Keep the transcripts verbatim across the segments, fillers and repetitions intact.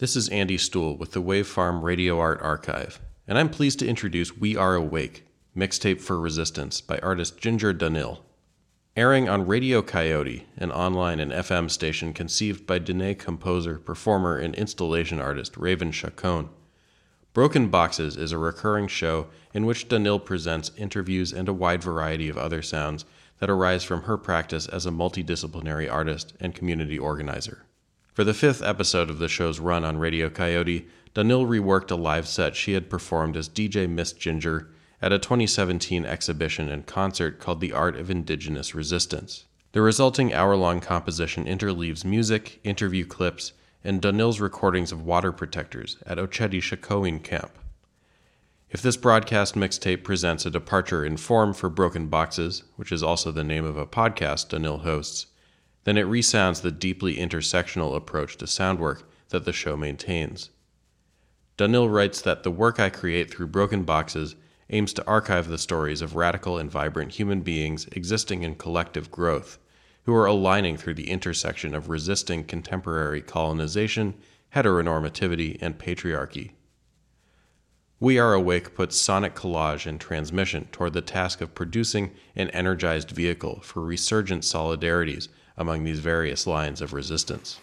This is Andy Stuhl with the Wave Farm Radio Art Archive, and I'm pleased to introduce We Are Awake, Mixtape for Resistance by artist Ginger Danil. Airing on Radio Coyote, an online and F M station conceived by Dene composer, performer, and installation artist Raven Chacon. Broken Boxes is a recurring show in which Danil presents interviews and a wide variety of other sounds that arise from her practice as a multidisciplinary artist and community organizer. For the fifth episode of the show's run on Radio Coyote, Danil reworked a live set she had performed as D J Miss Ginger at a twenty seventeen exhibition and concert called The Art of Indigenous Resistance. The resulting hour-long composition interleaves music, interview clips, and Danil's recordings of water protectors at Oceti Shakowin Camp. If this broadcast mixtape presents a departure in form for Broken Boxes, which is also the name of a podcast Danil hosts, then it resounds the deeply intersectional approach to sound work that the show maintains. Danil writes that the work I create through Broken Boxes aims to archive the stories of radical and vibrant human beings existing in collective growth, who are aligning through the intersection of resisting contemporary colonization, heteronormativity, and patriarchy. We Are Awake puts sonic collage and transmission toward the task of producing an energized vehicle for resurgent solidarities among these various lines of resistance.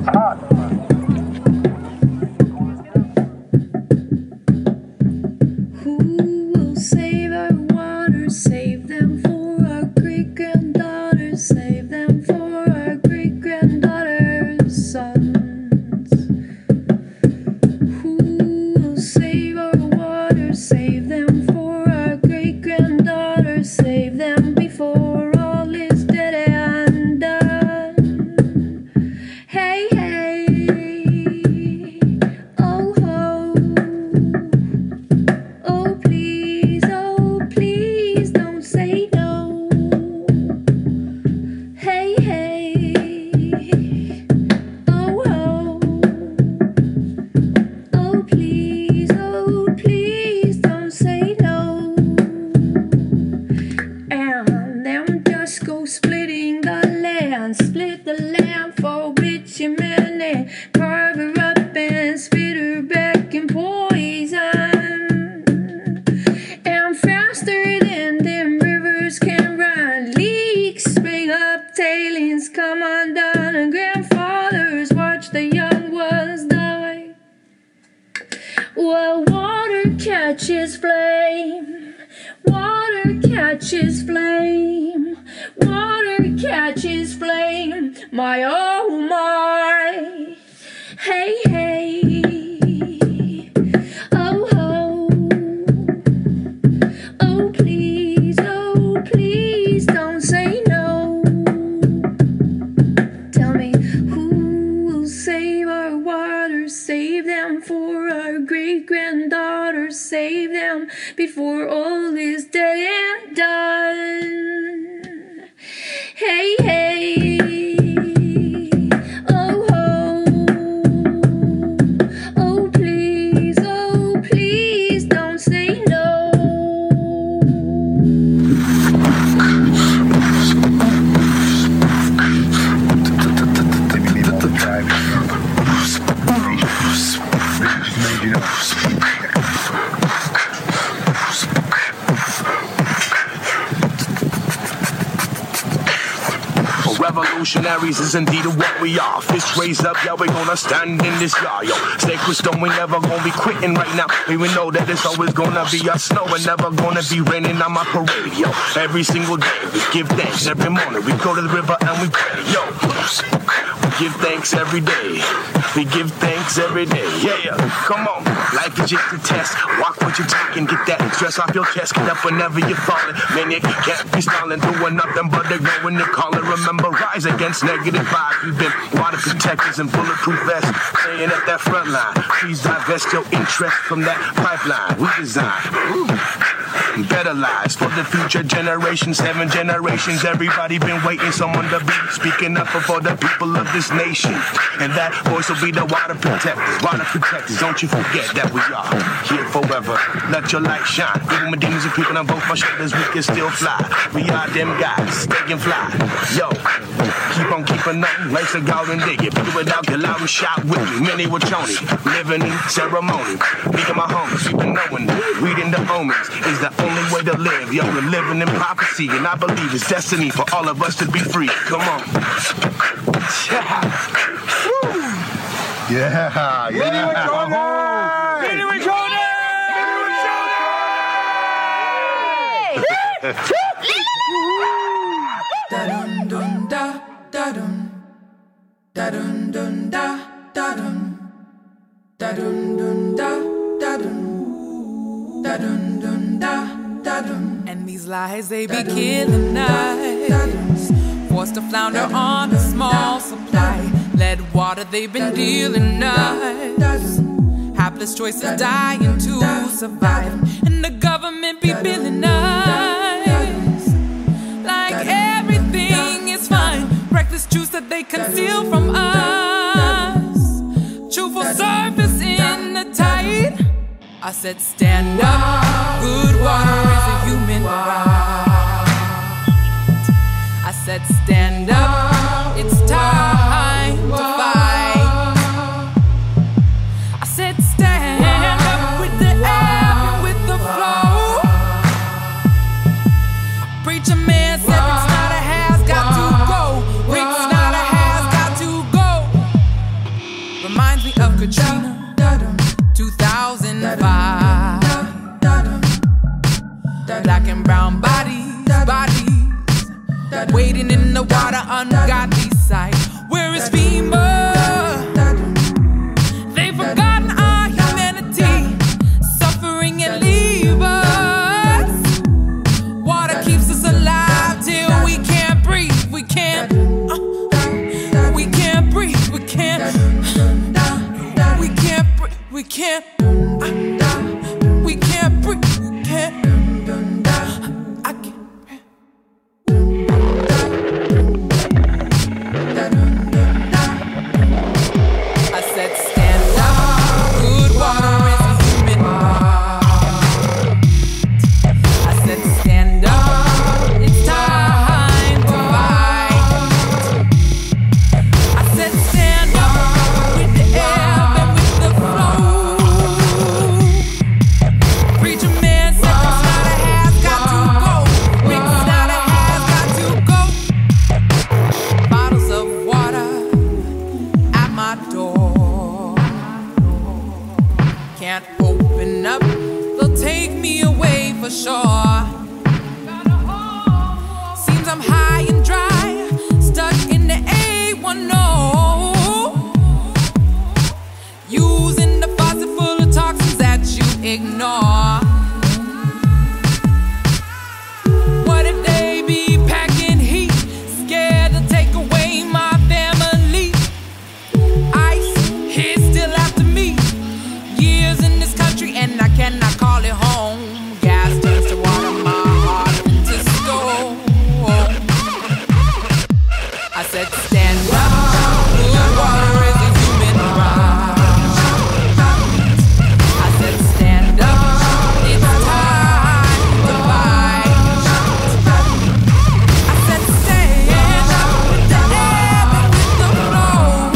catches flame, water catches flame, water catches flame, my oh my, hey hey, oh oh, oh please, oh please don't say no. Tell me who will save our waters, save them for our great-granddaughters, save them before all is dead and done. Hey, hey, oh, oh, oh, please, oh, please don't say no. Revolutionaries is indeed what we are. Fist raised up, yeah, we gonna stand in this yard, yo. Stay crystal, we never gonna be quitting right now. We know that it's always gonna be a snow and never gonna be raining on my parade, yo. Every single day we give thanks. Every morning we go to the river and we pray, yo. We give thanks every day. We give thanks every day, yeah, yeah. Come on, life is just a test. Walk what you take and get that stress off your chest. Get up whenever you're falling. Man, you can't be stalling, doing nothing but the go when they call it. Remember, rise against negative vibes. We've been water protectors and bulletproof vests, staying at that front line. Please divest your interest from that pipeline we designed. Ooh. Better lives for the future generations, seven generations. Everybody been waiting, someone to be speaking up for the people of this nation. And that voice will be the water protectors. Water protectors, don't you forget that we are here forever. Let your light shine. Even with demons and creeping on both my shoulders, we can still fly. We are them guys, they can fly. Yo, keep on keeping on. Life's a golden day. If you without get loud and shout with me. Many were Tony, living in ceremony. Me and my homies, we've been knowing, reading the omens is the only way to live. Yo, we're living in prophecy, and I believe it's destiny for all of us to be free. Come on. Yeah. Yeah, yeah. Ready with Jordan! Ready with Jordan! Ready with Jordan! Da dun dun da da dun da dun dun da da dun da dun dun da da dun da dun dun da da dun. And these lies they be killing us, forced to flounder on a small supply. Lead water they've been dealing us, hapless choices dying to survive, and the government be billing us like everything is fine. Reckless truths that they conceal from us, truthful surface in the tide. I said stand up, good water is a human right. I said stand up, it's time to fight. I said stand up with the ebb and with the flow. Preacher man said Rick Snyder has got to go. Rick Snyder has got to go. of Katrina, two thousand five. Black and brown bodies, bodies, waiting in the water, ungodly sight. Where is FEMA? They've forgotten our humanity, suffering and leave us. Water keeps us alive till we can't breathe. We can't. Uh, we can't breathe. We can't. We can't breathe. We can't. Uh, we can't breathe. We can't. I can't. I said stand up. Good water is a human right. I said stand up. It's time to fight. I said stand up with the ebb and with the flow. Preacher man said Rick Snyder has got to go. Rick Snyder has got to go. Bottles of water at my door. Can't open up, they'll take me away for sure. Seems I'm high and dry, stuck in the A one oh. Using the faucet full of toxins that you ignore. What if they be packing heat, scared to take away my family? Ice is still after me. Years in this country and I cannot call it home. Gas turns to water, my heart into stone. I said stand up, good water is a human right. I said stand up, it's time to fight. I said stand up with the ebb and with the flow.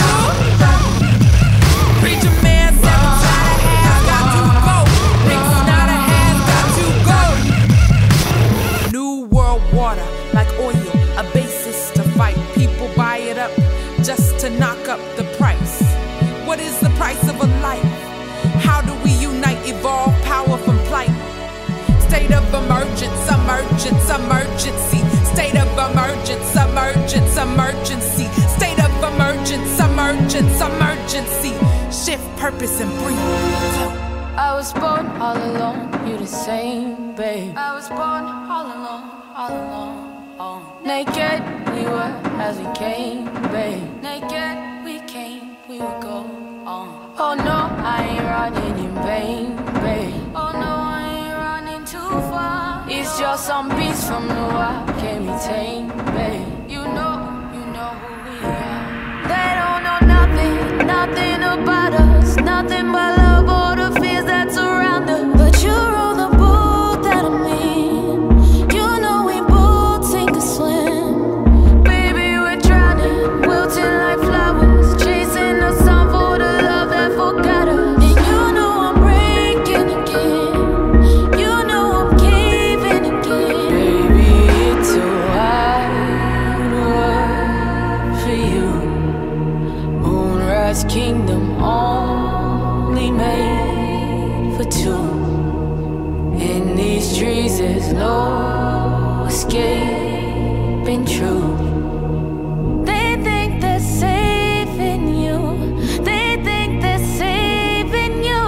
Preacher man said Rick Snyder has got to go. Rick Snyder has got to go. New world water, like oil, a basis to fight. People buy it up just to knock up the price. What is the price of a life? How do we unite, evolve power from plight? State of emergence, emergence, emergency. State of emergence, emergence, emergency. State of emergence, emergence, emergency. Shift purpose and breathe. I was born all alone, you the same, babe. I was born all alone, all alone. Oh. Naked we were as we came, babe. Naked we came, we would go on. Oh no, I ain't running in vain, babe. Oh no, I ain't running too far. It's just some beast from the wild, can't be tamed, babe. You know, you know who we are. They don't know nothing, nothing about us, nothing but love or the fears that surround us. But you roll the boat that I'm in. You know we both sink or swim. Baby, we're drowning, wilting like flowers, chasing the sun for the love that forgot us. And you know I'm breaking again. You know I'm caving again. Baby, it's a wide world for you. Moonrise kingdom only made for two. In these trees there's no escaping truth. They think they're saving you. They think they're saving you.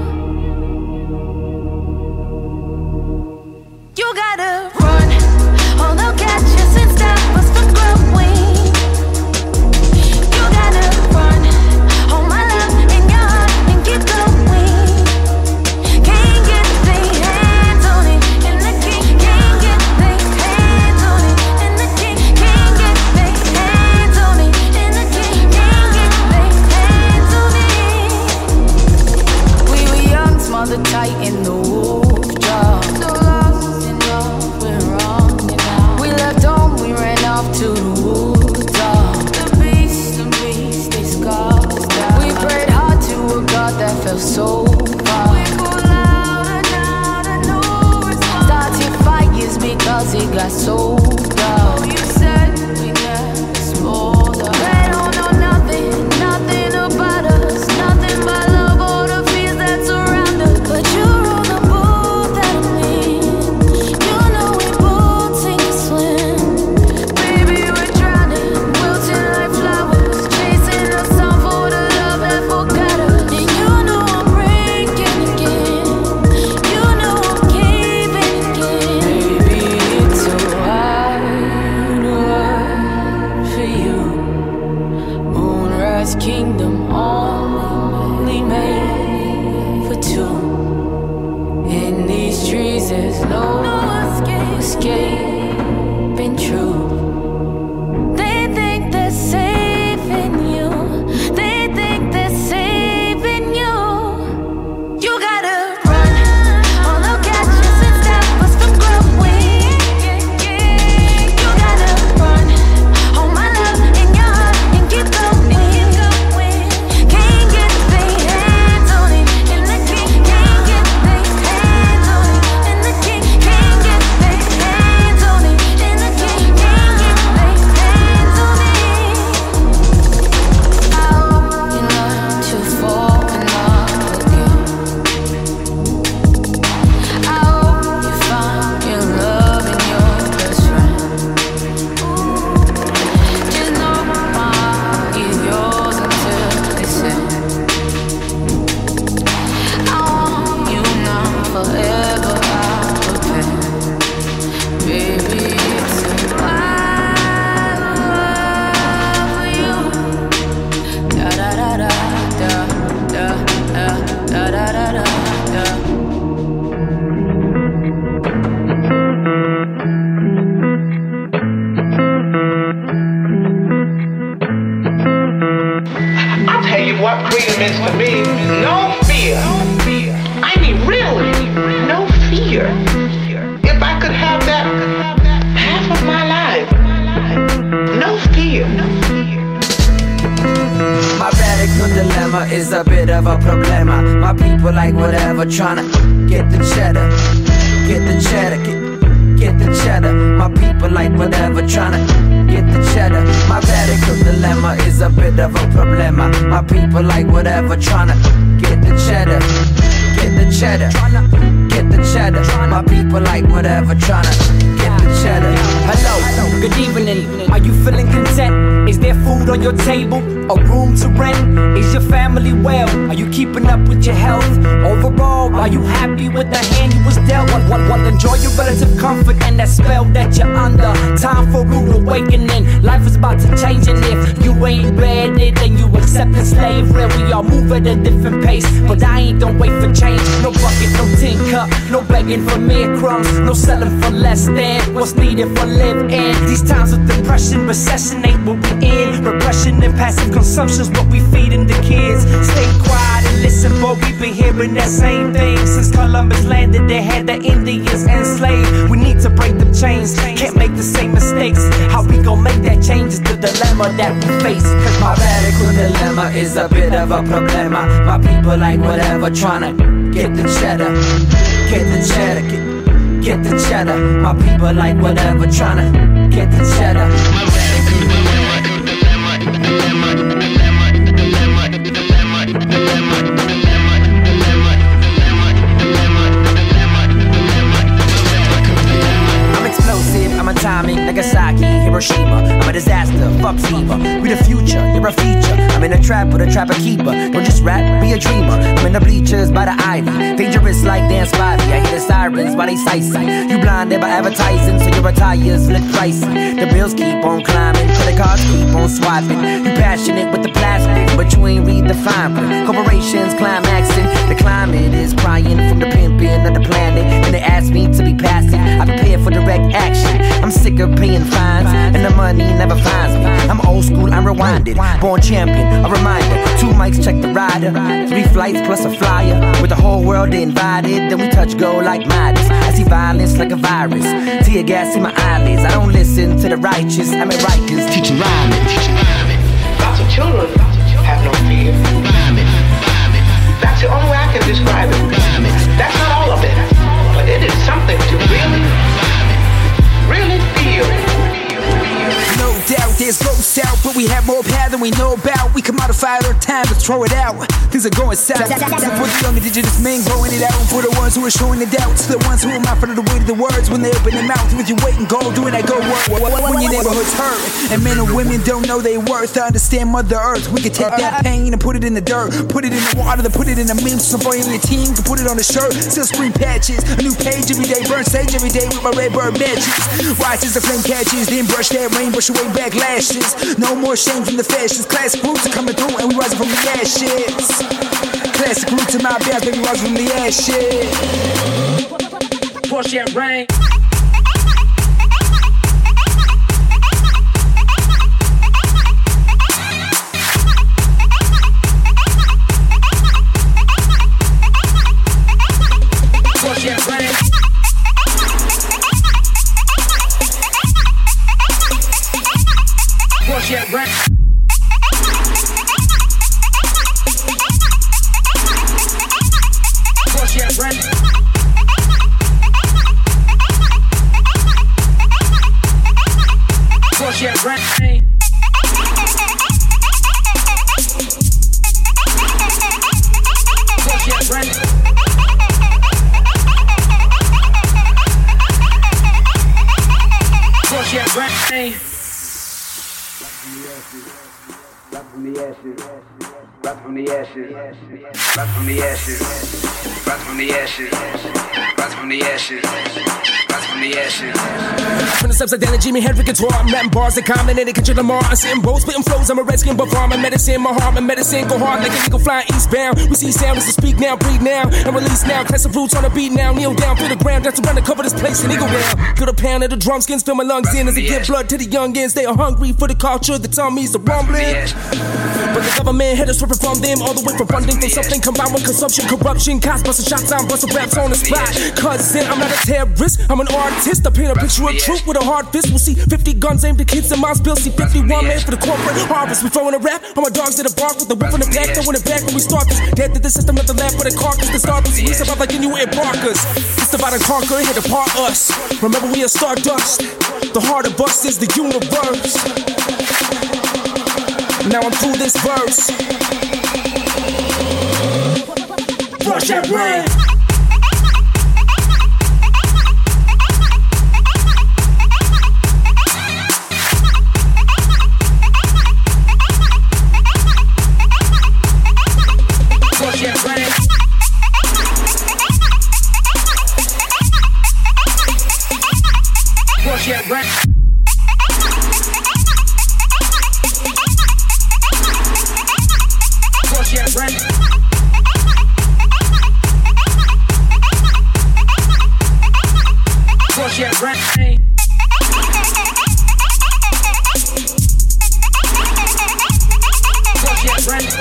You gotta run, or they'll catch us and stop us from growing. You gotta run, hold my love in your heart and keep going. Can't get their hands on it, and the king can't get their hands on it, and the king can't this kingdom only made for two. In these trees there's no escaping truth. They think they're saving you. They think they're saving you. You gotta run, or they'll catch us and stop us from growing. You gotta run, hold my love in your heart and keep going. Can't get their hands on it, and the king can't get their hands on it, and the king can't get their hands on it, and the king can't get their hands on it. I hope you learn to fall in love again. I hope you find your love in your best friend. Just know my heart is yours until it's end. I want you now, forever I'll repent. Baby, it's a wild world for you. Da da da da da da da da da da da. I'll tell you what freedom is to me. No fear. I mean, really, no fear. If I could have that half of my life, no fear. My radical dilemma is a bit of a problema. My people like whatever, tryna get the cheddar, get the cheddar, get, get the cheddar. My people like whatever, tryna get the cheddar. My radical dilemma is a bit of a problema. My people like whatever, tryna get the cheddar, get the cheddar, get the cheddar. My people like whatever, tryna get the cheddar. Hello, good evening. Are you feeling content? Is there food on your table? A room to rent? Is your family well? Are you keeping up with your health? Overall, are you happy with the hand you was dealt? One, one, one, enjoy your relative comfort and that spell that you're under. Time for rude awakening. Life is about to change, and if you ain't ready, then you accepting slavery. We all move at a different pace, but I ain't don't wait for change. No bucket, no tin cup, no begging for mere crumbs, no selling for less than what's needed for living. These times of depression, recession ain't what we in. Repression and passive consumption's what we feeding the kids. Stay quiet and listen, boy, we've been hearing that same thing since Columbus landed. They had the Indians enslaved. We need to break the chains, can't make the same mistakes. How we gon' make that change is the dilemma that we face. Cause My radical dilemma is a bit of a problema. My people like whatever, tryna get the cheddar, get the cheddar, get, get the cheddar. My people like whatever, tryna get the cheddar. My radical dilemma, dilemma, dilemma, dilemma, dilemma, dilemma, dilemma, dilemma, dilemma, dilemma, dilemma, dilemma. I'm explosive, I'm atomic, Nagasaki, Hiroshima. I'm a disaster, fuck fever. We the future, you're a feature. I'm in a trap with a trapper keeper. Don't just rap, be a dreamer. I'm in the bleachers by the ivy, dangerous like Dan Spivey. I hear the sirens while they sightsee. You blinded by advertising, so your attires look pricey. The bills keep on climbing, credit cards keep on swiping. You passionate with the plastic, but you ain't read the fine print. Corporations climaxing, the climate is crying from the pimping of the planet. And they ask me to be passive, I prepare for direct action. I'm sick of paying fines, and the money never finds me. I'm old school, I'm rewinded, born champion, a reminder. Two mics, check the rider, three flights plus a flyer. With the whole world invited, then we touch gold like Midas. I see violence like a virus, tear gas in my eyelids. I don't listen to the righteous, I'm at Rikers teaching rhyming. Lots of children have no fear. That's the only way I can describe it. That's not all of it, but it is something to really, really feel. No doubt there's low south, but we have more power than we know about. We can modify our time, let's throw it out. Things are going south. For the young indigenous men growing it out, for the ones who are showing the doubts, the ones who are mindful of the weight of the words when they open their mouth. With your weight and gold, doing that go work. When your neighborhood's hurt, and men and women don't know they worth. I understand Mother Earth. We can take that pain and put it in the dirt, put it in the water, then put it in the meme. Some boy in the team can put it on the shirt. Still screen patches, a new page every day, burn sage every day with my red bird matches. Watch as the flame catches, then brush that rain, brush away backlashes. No more shame from the fashions. Class groups are coming through now, and we rising from the ashes. Classic root to my bears, baby, rising from the ashes. Push that rain. Push that rain. Push that rain. Push that rain. Push that rain. Push that rain. Push that rain. Rock from the ashes, rock from the ashes, rock from the ashes, rock from the ashes, rock from the ashes, rock from the ashes. From the steps of Dan and Jimi Hendrix guitar, I'm rapping bars that common and they catch Lamar. I'm sitting bold, spitting flows. I'm a redskin, but farm. My medicine, my heart, my medicine go hard like an eagle flying eastbound. We see sound as to speak now, breathe now, and release now. Class of roots on the beat now, kneel down, feel the ground, just to run to cover this place and eagle down. Feel the pound of the drum skins, fill my lungs in as they give blood to the youngins. They are hungry for the culture, the tummies, the rumbling. But the government had us stripping from them, all the way from funding for something combined with consumption, corruption, cops busting shots, I'm busting raps on the spot. Cousin, I'm not a terrorist, I'm an artist. I paint a picture of truth with a hard fist. We'll see fifty guns aimed at kids in my spill. See fifty-one made for the corporate harvest. We throwing a rap on my dogs that are bark with the whip in the back, throwing it back when we start this. Dead to the system, not the left with a carcass. The star was we survive like Inuit barkers. It's about to conquer, here to part us. Remember we are stardust. The heart of us is the universe. Now I'm through this verse. Push that rain. Push that rain. Push that rain. Push that rain. Push that rain. Push that rain.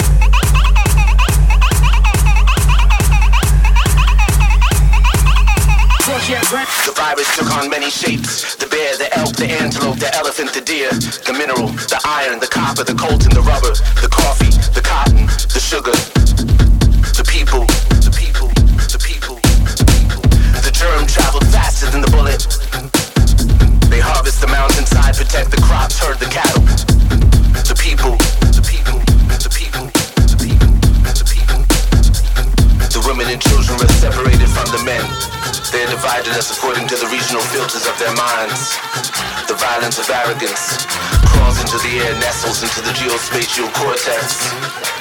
The virus took on many shapes. The bear, the elk, the antelope, the elephant, the deer. The mineral, the iron, the copper, the coltan, the rubber. The coffee, the cotton, the sugar. The people, the people, the people. The germ traveled faster than the bullet. They harvest the mountainside, protect the crops, herd the cattle. The people, the people, the people, the people, the people. The women and children were separated from the men. They are divided us according to the regional filters of their minds. The violence of arrogance crawls into the air, nestles into the geospatial cortex.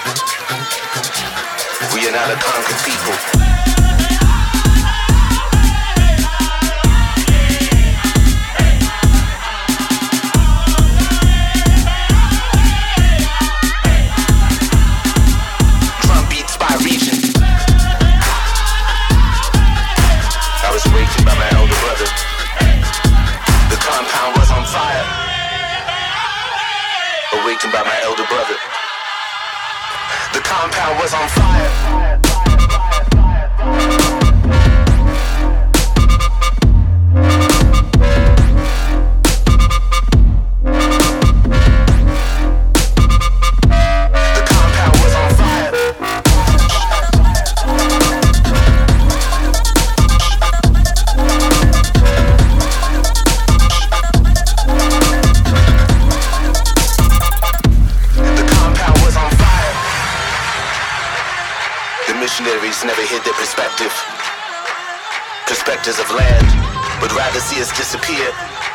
We are not a conquered people. Awakened by my elder brother. The compound was on fire. Awakened by my elder brother. The compound was on fire. Never hid their perspective. Perspectives of land would rather see us disappear.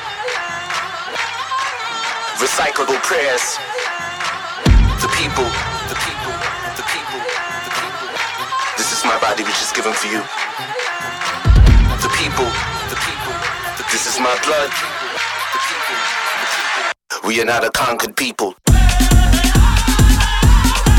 Recyclable prayers. The people, the people, the people, the people. This is my body which is given for you. The people, the people, the this is my blood. The people, the people. We are not a conquered people.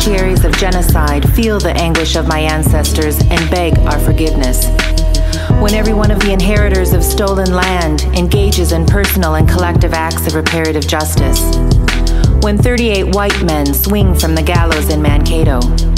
beneficiaries of genocide feel the anguish of my ancestors and beg our forgiveness. When every one of the inheritors of stolen land engages in personal and collective acts of reparative justice. When thirty-eight white men swing from the gallows in Mankato.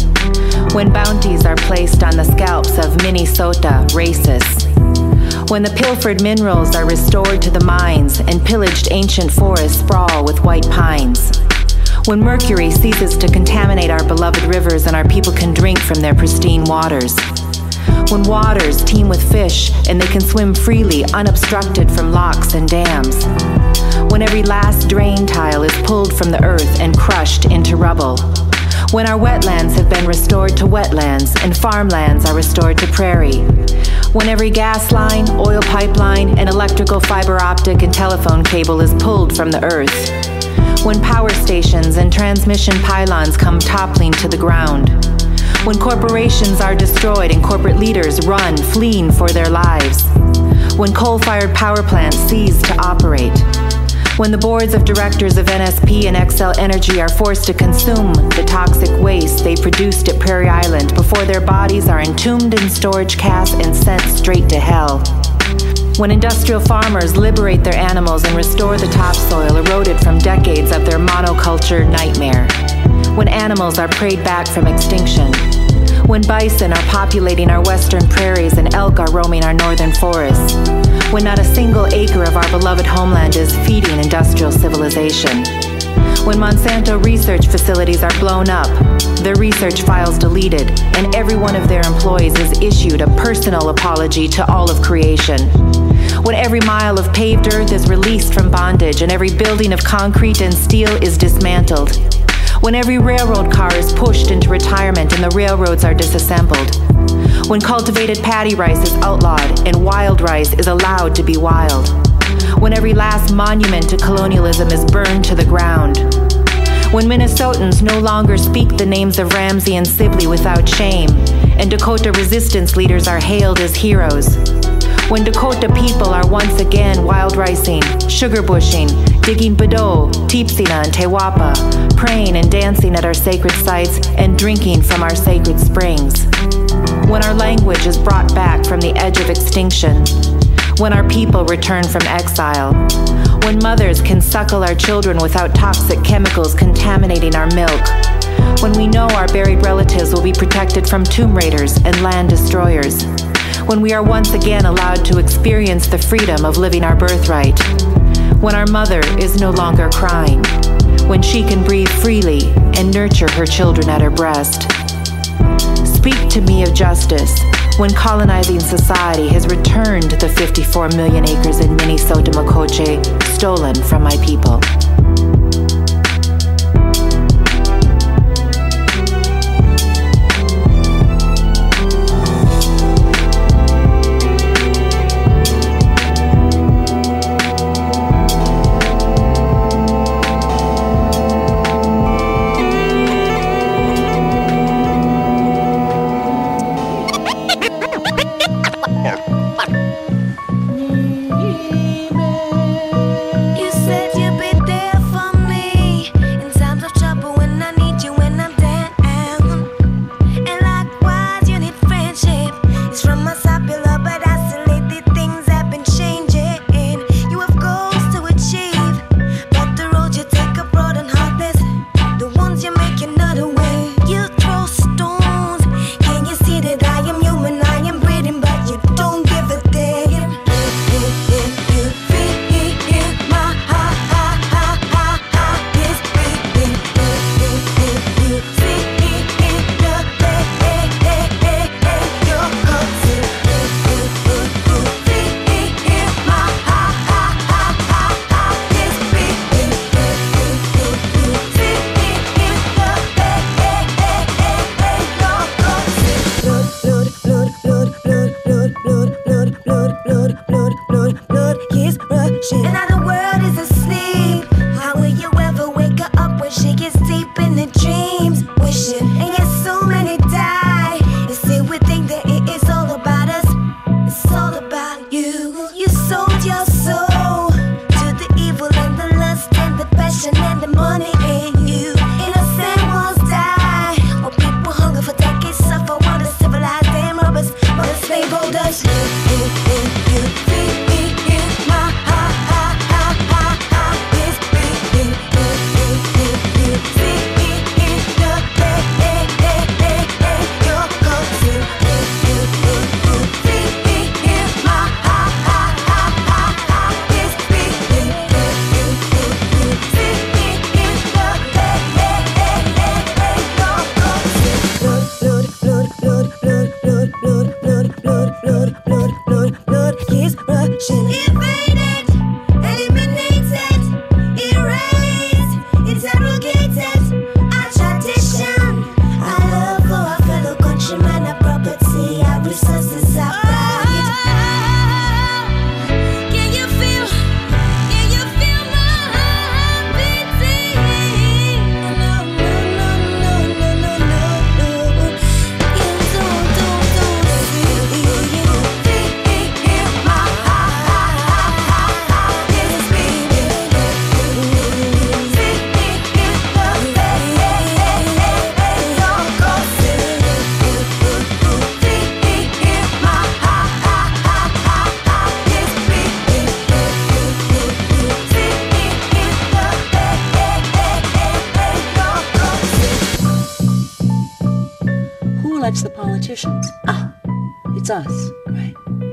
When bounties are placed on the scalps of Minnesota racists. When the pilfered minerals are restored to the mines and pillaged ancient forests sprawl with white pines. When mercury ceases to contaminate our beloved rivers and our people can drink from their pristine waters. When waters teem with fish and they can swim freely, unobstructed from locks and dams. When every last drain tile is pulled from the earth and crushed into rubble. When our wetlands have been restored to wetlands and farmlands are restored to prairie. When every gas line, oil pipeline, and electrical fiber optic and telephone cable is pulled from the earth. When power stations and transmission pylons come toppling to the ground. When corporations are destroyed and corporate leaders run, fleeing for their lives. When coal-fired power plants cease to operate. When the boards of directors of N S P and Xcel Energy are forced to consume the toxic waste they produced at Prairie Island before their bodies are entombed in storage casks and sent straight to hell. When industrial farmers liberate their animals and restore the topsoil eroded from decades of their monoculture nightmare. When animals are preyed back from extinction. When bison are populating our western prairies and elk are roaming our northern forests. When not a single acre of our beloved homeland is feeding industrial civilization. When Monsanto research facilities are blown up, their research files deleted, and every one of their employees is issued a personal apology to all of creation. When every mile of paved earth is released from bondage and every building of concrete and steel is dismantled. When every railroad car is pushed into retirement and the railroads are disassembled. When cultivated paddy rice is outlawed and wild rice is allowed to be wild. When every last monument to colonialism is burned to the ground. When Minnesotans no longer speak the names of Ramsey and Sibley without shame, and Dakota resistance leaders are hailed as heroes. When Dakota people are once again wild ricing, sugar bushing, digging Bedeau, Teepsina, and Tewapa, praying and dancing at our sacred sites and drinking from our sacred springs. When our language is brought back from the edge of extinction. When our people return from exile. When mothers can suckle our children without toxic chemicals contaminating our milk. When we know our buried relatives will be protected from tomb raiders and land destroyers. When we are once again allowed to experience the freedom of living our birthright. When our mother is no longer crying. When she can breathe freely and nurture her children at her breast. Speak to me of justice when colonizing society has returned the fifty-four million acres in Minnesota Makoche stolen from my people. You said you'd be there for me. elects the politicians? Ah, it's us, right?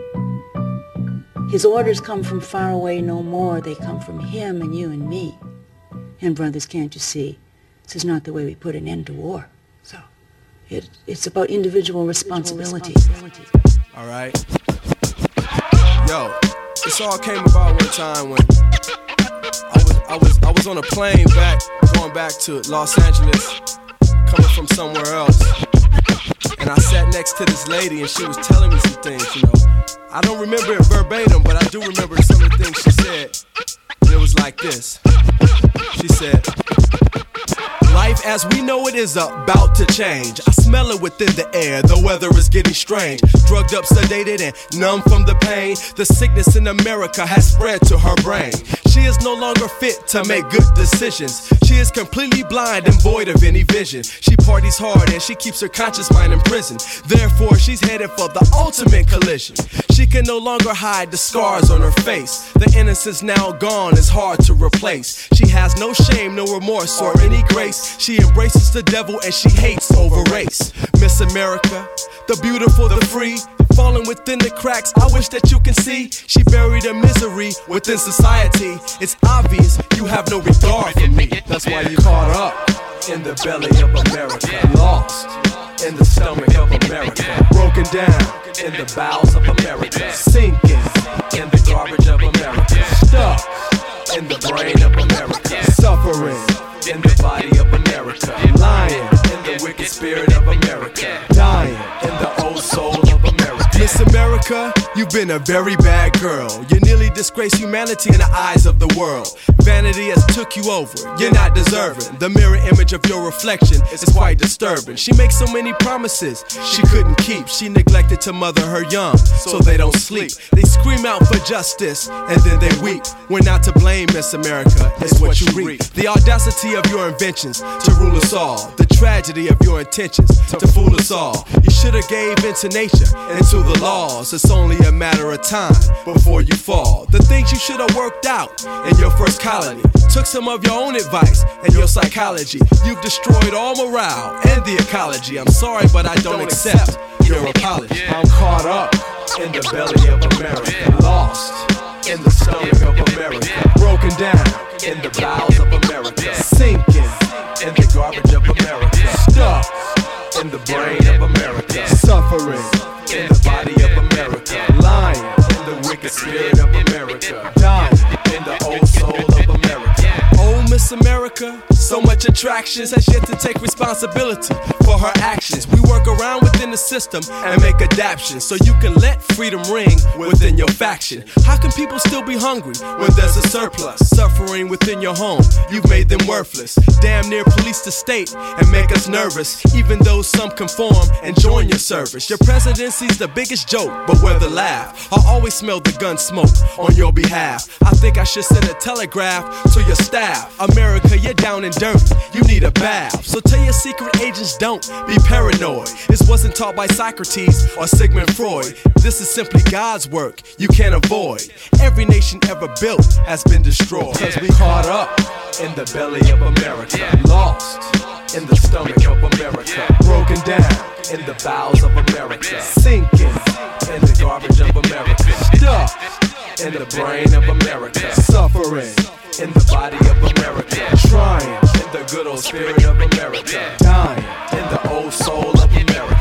His orders come from far away no more. They come from him and you and me. And brothers, can't you see? This is not the way we put an end to war. So, it, it's about individual responsibility. All right. Yo, this all came about one time when I was I was I was on a plane back going back to Los Angeles, coming from somewhere else, and I sat next to this lady and she was telling me some things. You know, I don't remember it verbatim, but I do remember some of the things she said. And it was like this. She said, life as we know it is about to change. I smell it within the air, the weather is getting strange. Drugged up, sedated, and numb from the pain. The sickness in America has spread to her brain. She is no longer fit to make good decisions. She is completely blind and void of any vision. She parties hard and she keeps her conscious mind in prison. Therefore, she's headed for the ultimate collision. She can no longer hide the scars on her face. The innocence now gone is hard to replace. She has no shame, no remorse, or any grace. She embraces the devil and she hates over race. Miss America, the beautiful, the free, falling within the cracks, I wish that you can see. She buried her misery within society. It's obvious you have no regard for me. That's why you caught up in the belly of America, lost in the stomach of America, broken down in the bowels of America, sinking in the garbage of America, stuck in the brain of America, suffering in the body of America, lying in the wicked spirit of America, dying in the old soul of America. Miss America, you've been a very bad girl. You nearly disgrace humanity in the eyes of the world. Vanity has took you over, you're not deserving. The mirror image of your reflection is quite disturbing. She makes so many promises she couldn't keep. She neglected to mother her young, so they don't sleep. They scream out for justice, and then they weep. We're not to blame, Miss America, it's what you reap. The audacity of your inventions to rule us all. The tragedy of your intentions to fool us all. You should've gave into nature and to the laws. It's only a matter of time before you fall. The things you should've worked out in your first colony. Took some of your own advice and your psychology. You've destroyed all morale and the ecology. I'm sorry, but I don't accept your apology. I'm caught up in the belly of America, lost in the stomach of America, broken down in the bowels of America, sinking in the garbage of America, stuck in the brain of America, suffering in the body of America, lying in the wicked spirit of America, dying in the old soul of America. Oh, Miss America, so much attractions has yet to take responsibility for her actions. We work around within the system and make adaptations so you can let freedom ring within your faction. How can people still be hungry when there's a surplus? Suffering within your home, you've made them worthless. Damn near police the state and make us nervous, even though some conform and join your service. Your presidency's the biggest joke, but where the laugh? I always smell the gun smoke on your behalf. I think I should send a telegraph to your staff. America, you're down and dirty, you need a bath. So tell your secret agents don't be paranoid. This wasn't taught by Socrates or Sigmund Freud. This is simply God's work, you can't avoid. Every nation ever built has been destroyed. Cause we caught up in the belly of America, lost in the stomach of America, broken down in the bowels of America, sinking in the garbage of America, stuck in the brain of America, suffering in the body of America, trying in the good old spirit of America, dying in the old soul of America.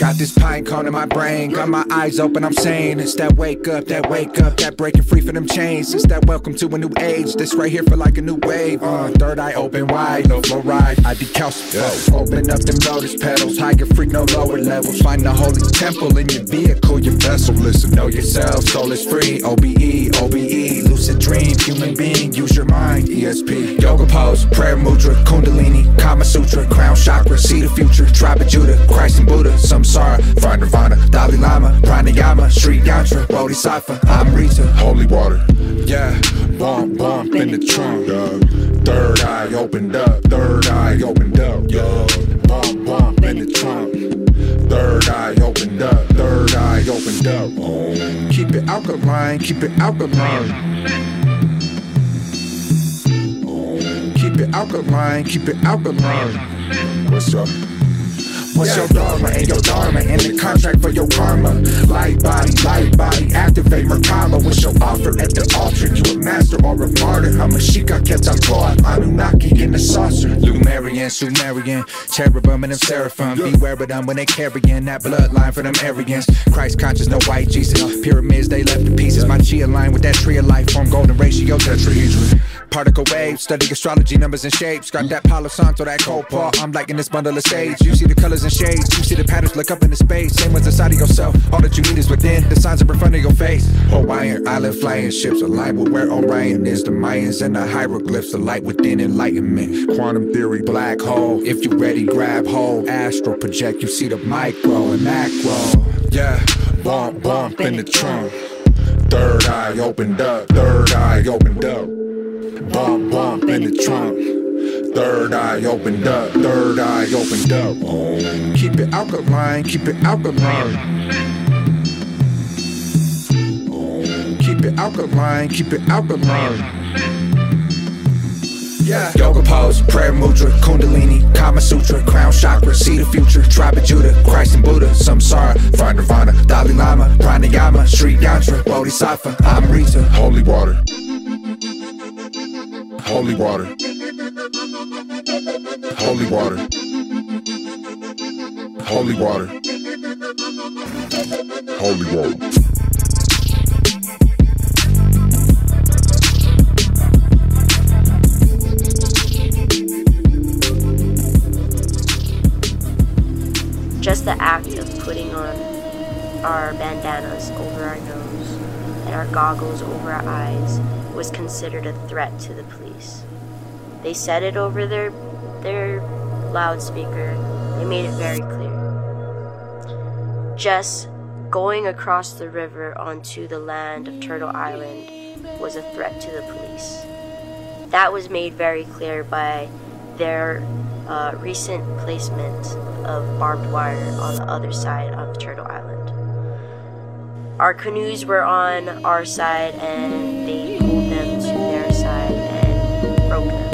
Got this pine cone in my brain, got my eyes open, I'm saying it's that wake up, that wake up, that breaking free from them chains. It's that welcome to a new age, this right here for like a new wave. Uh, third eye open wide, no fluoride, I decalcify. Open up them lotus petals, higher freak, no lower levels. Find the holy temple in your vehicle, your vessel. Listen, know yourself, soul is free. O B E, O B E, lucid dream, human being, use your mind. E S P, yoga pose, prayer mudra, kundalini, Kama Sutra, crown chakra, see the future. Tribe of Judah, Christ and Buddha, samsara, Far Nirvana, Dalai Lama, pranayama, Sri Yantra, Bodhisattva, Amrita, holy water. Yeah, bump, bump in the trunk. Yeah. Third eye opened up, third eye opened up. Yeah, bump, bump in the trunk. Third eye opened up, third eye opened up. Oh. Keep it alkaline, keep it alkaline. Oh. Keep it alkaline, keep it alkaline. What's up? What's your dharma and your dharma and the contract for your karma? Light body, light body, activate Merkaba. What's your offer at the altar? You a master or a martyr? I'm a Shika Ketzalcoatl, Anunnaki in the saucer. Lumerian, Sumerian, cherubim and them seraphim. Beware of them when they carrying that bloodline for them Aryans. Christ conscious, no white Jesus. Pyramids, they left in pieces. My chi aligned with that tree of life, form golden ratio, tetrahedron. Particle waves, study astrology, numbers and shapes. Got that Palo Santo, that copal. I'm liking this bundle of sage. You see the colors and shades, you see the patterns, look up into space. Same ones inside of yourself, all that you need is within. The signs are in front of your face. Hawaiian island flying ships aligned with where Orion is. The Mayans and the hieroglyphs, the light within enlightenment. Quantum theory, black hole. If you ready, grab hold. Astral project, you see the micro and macro. Yeah, bump, bump in the trunk. Third eye opened up, third eye opened up. Bump, bump in the trunk. Third eye opened up, third eye opened up. Oh. Keep it alkaline, keep it alkaline. Oh. Keep it alkaline, keep it alkaline. Yeah. Yoga pose, prayer mudra, kundalini, Kama Sutra, crown chakra, see the future. Tribe of Judah, Christ and Buddha, samsara, Far Nirvana, Dalai Lama, pranayama, Sri Yantra, Bodhisattva, Amrita, holy water. Holy water. Holy water. Holy water. Holy water. Just the act of putting on our bandanas over our nose and our goggles over our eyes was considered a threat to the police. They said it over their their loudspeaker. They made it very clear. Just going across the river onto the land of Turtle Island was a threat to the police. That was made very clear by their uh, recent placement of barbed wire on the other side of Turtle Island. Our canoes were on our side and they pulled them to their side and broke them.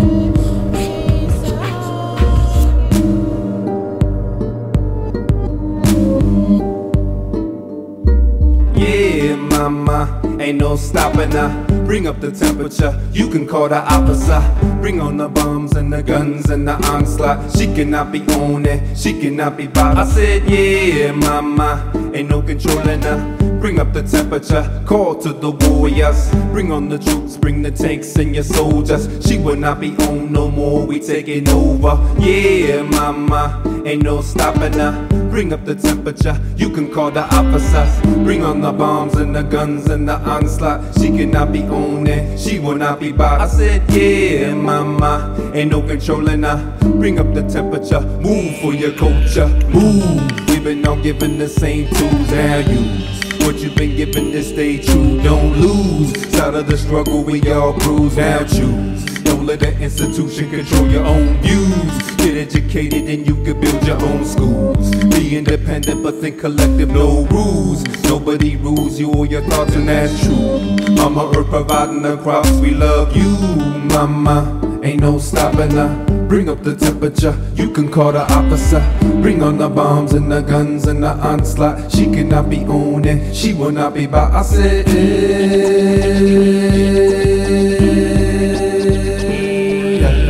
Yeah, mama, ain't no stopping her. Bring up the temperature, you can call the officer. Bring on the bombs and the guns and the onslaught. She cannot be on it, she cannot be bought. I said, yeah, mama, ain't no controlling her. Bring up the temperature, call to the warriors. Bring on the troops, bring the tanks and your soldiers. She will not be on no more, we taking over. Yeah, mama, ain't no stopping her. Bring up the temperature, you can call the officers. Bring on the bombs and the guns and the onslaught. She cannot be on it, she will not be bought. I said, yeah, mama, ain't no controlling her. Bring up the temperature, move for your culture, move. We've been all given the same tools, now use what you've been given to stay true, don't lose. Side of the struggle, we all bruise, now choose. Don't let the institution control your own views. Get educated and you can build your own schools. Be independent but think collective, no rules. Nobody rules you or your thoughts and that's true. Mama Earth providing the crops, we love you. Mama, ain't no stopping her. Bring up the temperature, you can call the officer. Bring on the bombs and the guns and the onslaught. She cannot be on it, she will not be bought. I said, no stop.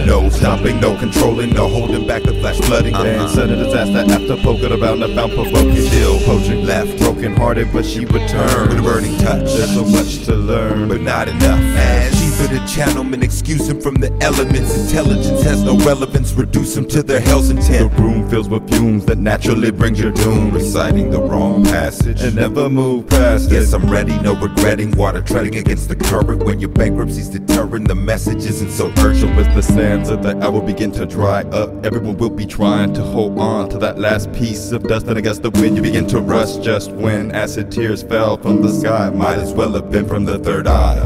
stopping, no controlling, no holding back the flash flooding. Uh-huh. Then sudden disaster after poking around the found provoking. Still poaching left, broken hearted, but she returned with a burning touch. There's so much to learn, but not enough. As cheaper to channel men, excuse him from the elements. Intelligence has no relevance, reduce him to their hell's intent. The room fills with fumes that naturally brings your doom. Reciting the wrong passage and never move past it. Yes, I'm ready, no regretting. Water treading against the current. When your bankruptcy's deterring, the message isn't so urgent. With the sands of the hour begin to dry up, everyone will be trying to hold on to that last piece of dust. And against the wind you begin to rust. Just when acid tears fell from the sky, might as well have been from the third eye.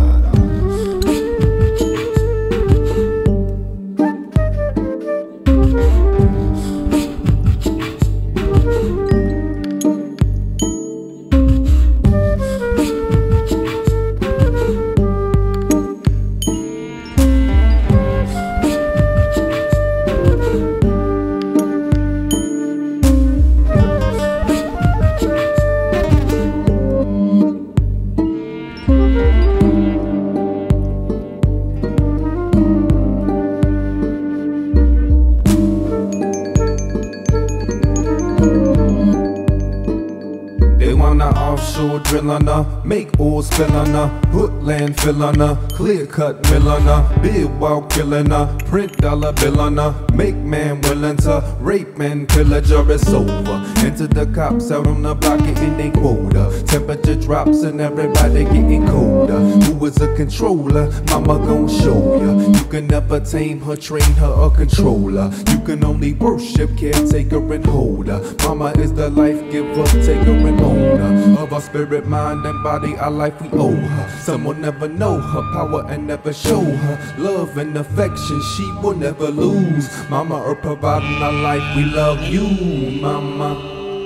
Make oil spill on her, put landfill on her, clear cut mill on her, bid while killing her, print dollar bill on her, make man willing to rape man, pillager, it's over. Enter the cops out on the block getting they quota. Temperature drops and everybody getting colder. Who is a controller? Mama gon' show ya. You can never tame her, train her, or control her. You can only worship, caretaker, and hold her. Mama is the life giver, taker, and owner of our spirit, mind, and body. Our life we owe her. Some will never know her power and never show her love and affection she will never lose. Mama are providing our life, we love you, mama.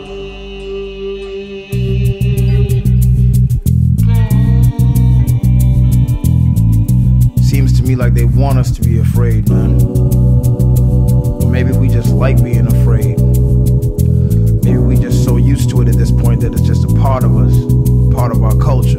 Seems to me like they want us to be afraid, man. Or maybe we just like being afraid. Maybe we just so used to it at this point that it's just a part of us, part of our culture.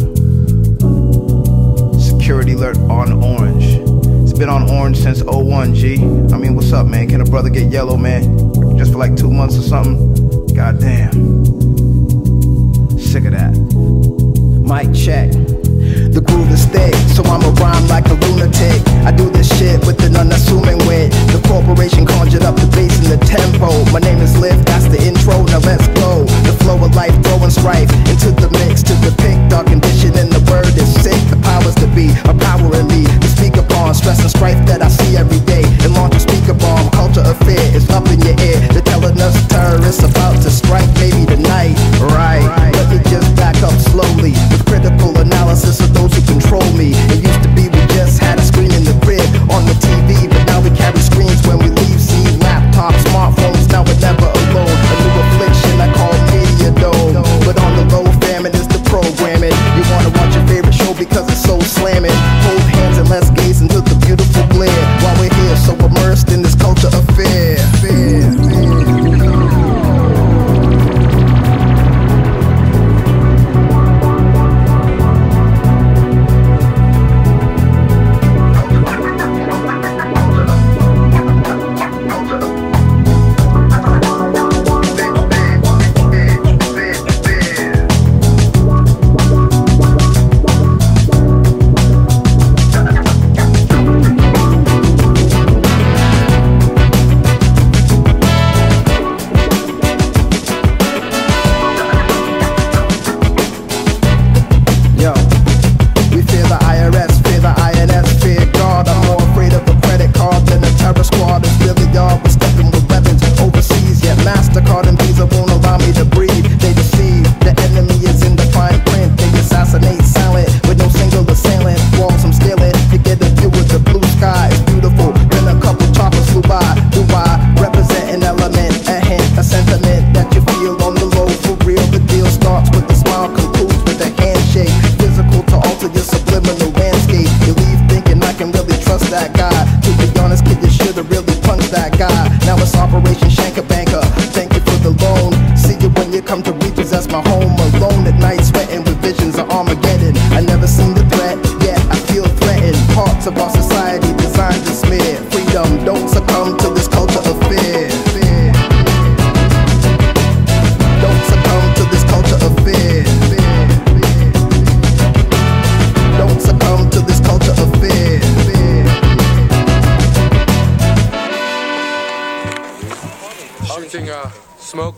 Security alert on orange. It's been on orange since oh one, G. I mean, what's up, man? Can a brother get yellow, man? Just for like two months or something? Goddamn. Sick of that. Mic check. The groove is thick, so I'ma rhyme like a lunatic. I do this shit with an unassuming wit. The corporation conjured up the bass and the tempo. My name is Lift, that's the intro, now let's go. The flow of life, throwing strife into the mix to depict our condition, and the word is sick. The powers to be are power in me to speak upon stress and strife that I see every day. And launch a speaker bomb, culture of fear is up in your ear. They're telling us terrorists about to strike, maybe tonight, right? Let me just back up slowly with critical analysis of those who control me. It used to be we just had a screen in the crib on the T V, but now we carry screens when we leave. See laptops, smartphones, now we're never alone. A new affliction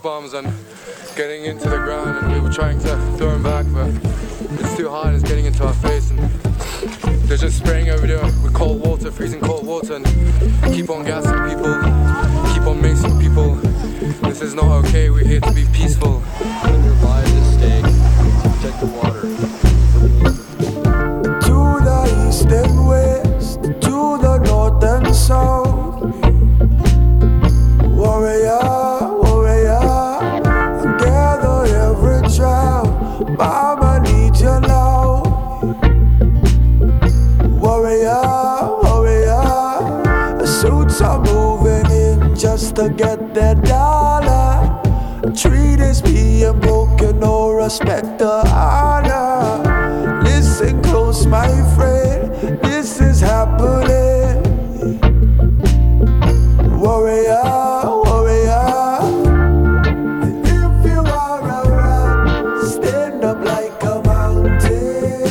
bombs and getting into the ground, and we were trying to throw them back, but it's too hot and it's getting into our face, and they're just spraying over there with cold water, freezing cold water, and keep on gassing people, keep on macing people. This is not okay. We're here to be peaceful. Put your lives at stake. Protect the water. To the east and west, to the north and south, warrior, warrior, gather every child. Mama needs you now. Warrior, warrior, the suits are moving in just to get that dollar. A treat is being broken, no respect or honor. Listen close, my friend, this is happening. Warrior, warrior, if you are around, stand up like a mountain.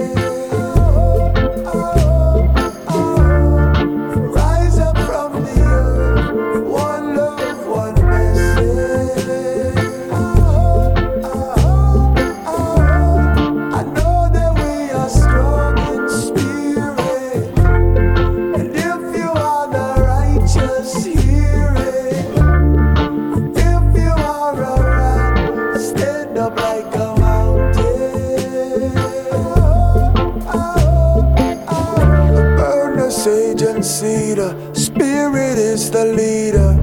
Rise up from the earth, one love, one message. I know that we are strong in spirit, and if you are the righteous, hear it. If you are around, stand up like a mountain. Burn the sage and cedar, spirit is the leader.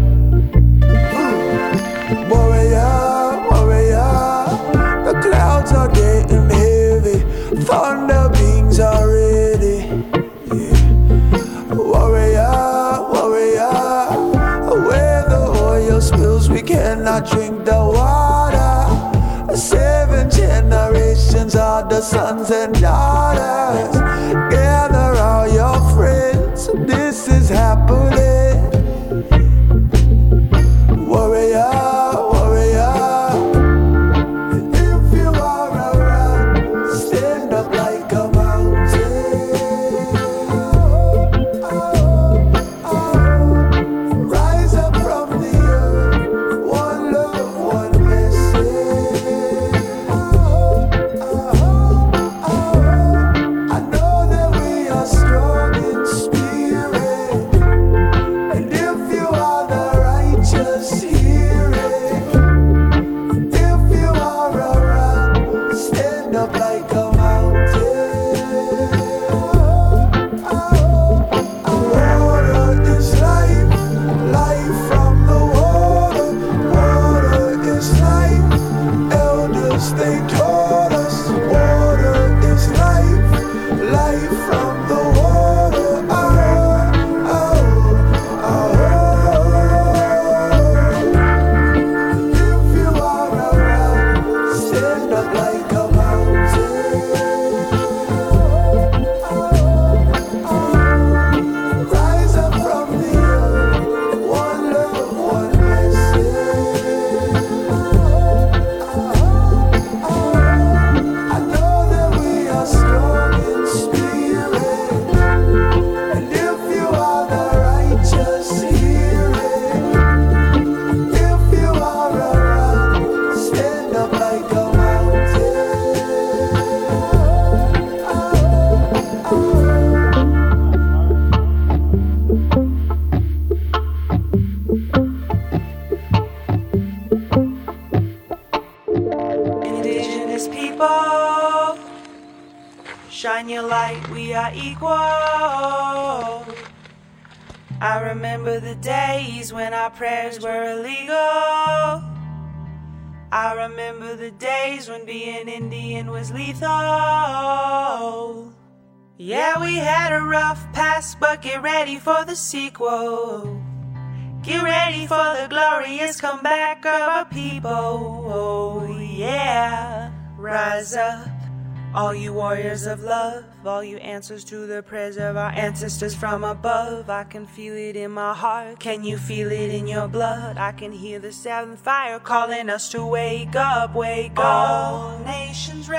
Warrior, warrior, the clouds are getting heavy, thunder beings are ready. Yeah. Warrior, warrior, where the oil spills, we cannot drink the water. Seven generations are the sons and daughters. Gather all your friends, this is happening. Warrior, warrior, if you are around, stand up like a mountain. Rise up from the earth, one love, one message. I know that we are strong in spirit, and if you are the righteous, hear it. If you are around, stand up like a mountain. Water is life, life from the water. Water is life, elders they taught us. Water is life, life from the water. Oh, oh, oh. If you are around, stand up like a mountain. Rise up from the earth, one love, one message. I know that we are strong in spirit, and if you are the righteous, hear it. If you are around, stand up like a mountain. Indigenous people, shine your light, we are equal. I remember the days when our prayers were illegal. I remember the days when being Indian was lethal. Yeah, we had a rough past, but get ready for the sequel. Get ready for the glorious comeback of our people. Oh, yeah. Rise up, all you warriors of love, all you answers to the prayers of our ancestors from above. I can feel it in my heart, can you feel it in your blood? I can hear the seventh fire calling us to wake up, wake up. All nations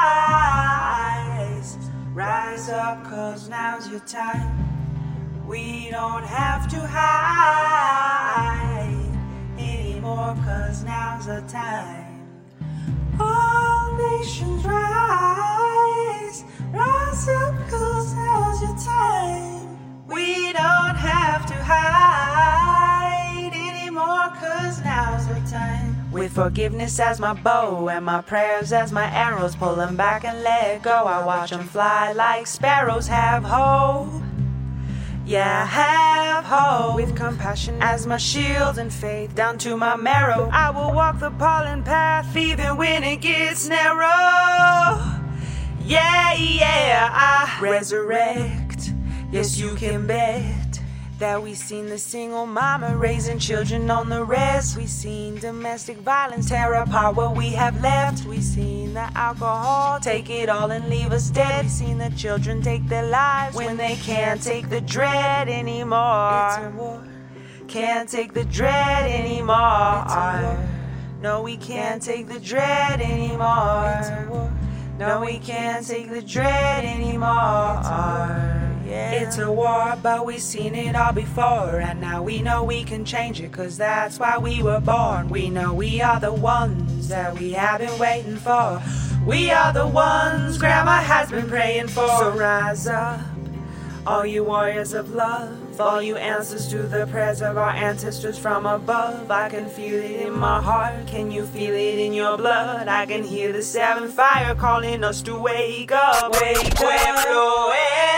rise, rise up, cause now's your time. We don't have to hide anymore. anymore, cause now's the time. All nations rise, rise up, cause now's your time. We don't have to hide anymore, cause now's the time. With forgiveness as my bow and my prayers as my arrows, pull them back and let go. I watch them fly like sparrows. Have hope, yeah, have hope. With compassion as my shield and faith down to my marrow, I will walk the pollen path even when it gets narrow. Yeah, yeah, I resurrect. Yes, you can bet that we seen the single mama raising children on the rest. We seen domestic violence tear apart what we have left. We seen the alcohol take it all and leave us dead. We seen the children take their lives when they can't take the dread anymore. It's a war. Can't take the dread anymore. No, we can't take the dread anymore. It's a war. No, we can't take the dread anymore. Yeah. It's a war, but we've seen it all before, and now we know we can change it, cause that's why we were born. We know we are the ones that we have been waiting for. We are the ones Grandma has been praying for. So rise up, all you warriors of love, all you answers to the prayers of our ancestors from above. I can feel it in my heart, can you feel it in your blood? I can hear the seventh fire calling us to wake up. Wake up.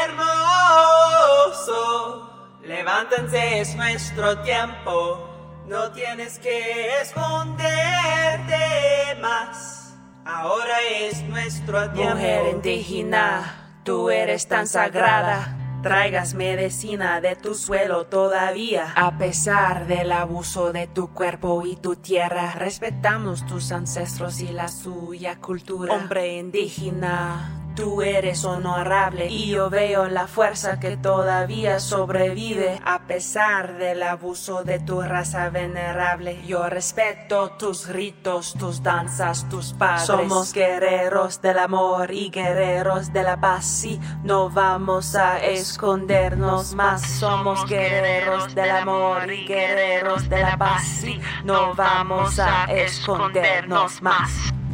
Levántense, es nuestro tiempo. No tienes que esconderte más. Ahora es nuestro tiempo. Mujer indígena, tú eres tan sagrada. Traigas medicina de tu suelo todavía. A pesar del abuso de tu cuerpo y tu tierra, respetamos tus ancestros y la suya cultura. Hombre indígena, tú eres honorable y yo veo la fuerza que todavía sobrevive. A pesar del abuso de tu raza venerable, yo respeto tus ritos, tus danzas, tus padres. Somos guerreros del amor y guerreros de la paz y no vamos a escondernos más. Somos guerreros del amor y guerreros de la paz y no vamos a escondernos más.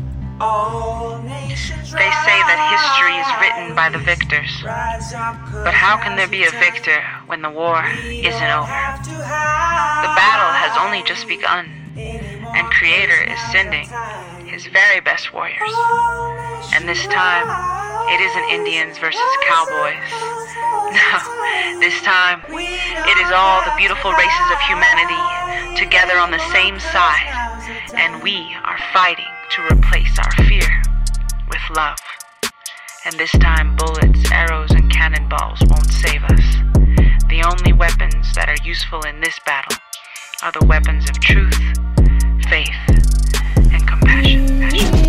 They say that history is written by the victors. But how can there be a victor when the war isn't over? The battle has only just begun, and Creator is sending His very best warriors. And this time, it isn't Indians versus cowboys. No, this time, it is all the beautiful races of humanity together on the same side, and we are fighting to replace our fear with love. And this time bullets, arrows, and cannonballs won't save us. The only weapons that are useful in this battle are the weapons of truth, faith, and compassion.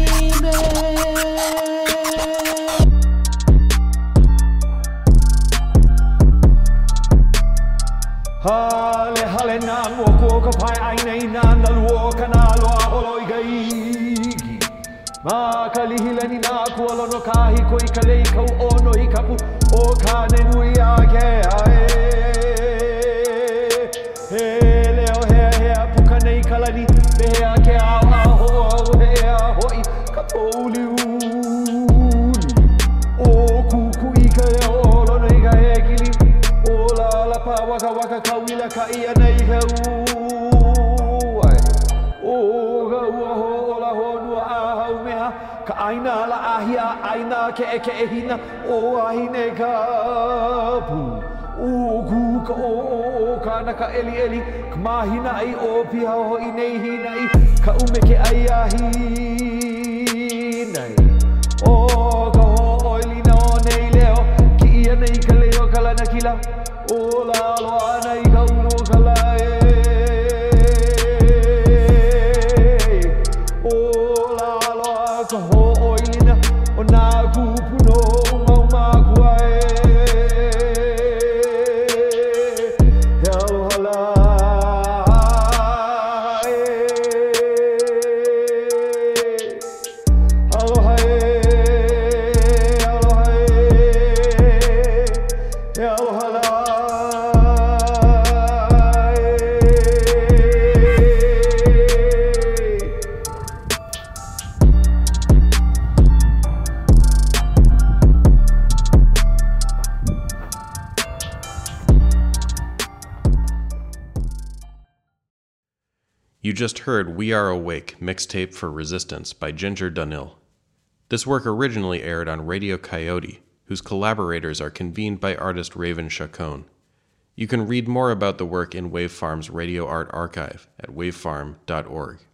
Hale hale nan wo ko ka pai ai nei nan dal wo kana lo holoi gai. Ma kalihilani na kualo no kahi koi kalei kau ono i kapu o kane nui a ke ae. He leo he he puka nei kalani me he a ke ao a ho au he a hoi ka pouli uli. O kuku i ka e olo nei ka he kili o la la pa waka waka kawila ka ia nei ka uai. O ga ua ho la ho nua a hau mea ka aina la ahia aina ke e ke e hina o ahine ka pu. O ku ka o o o ka na ka eli eli ka mahina ai o pia ho i nei hina i ka ume ke ai ahi nei. O ka ho oili na o nei leo ki ia nei ka leo ka lana kila o la loa nei ka uno ka lae. Ka ho oina o nā kupu no mau mākua e. He aloha lai e. Aloha e, aloha e. He aloha lai e. You just heard We Are Awake, mixtape for Resistance by Ginger Dunhill. This work originally aired on Radio Coyote, whose collaborators are convened by artist Raven Chacon. You can read more about the work in Wavefarm's Radio Art Archive at wavefarm dot org.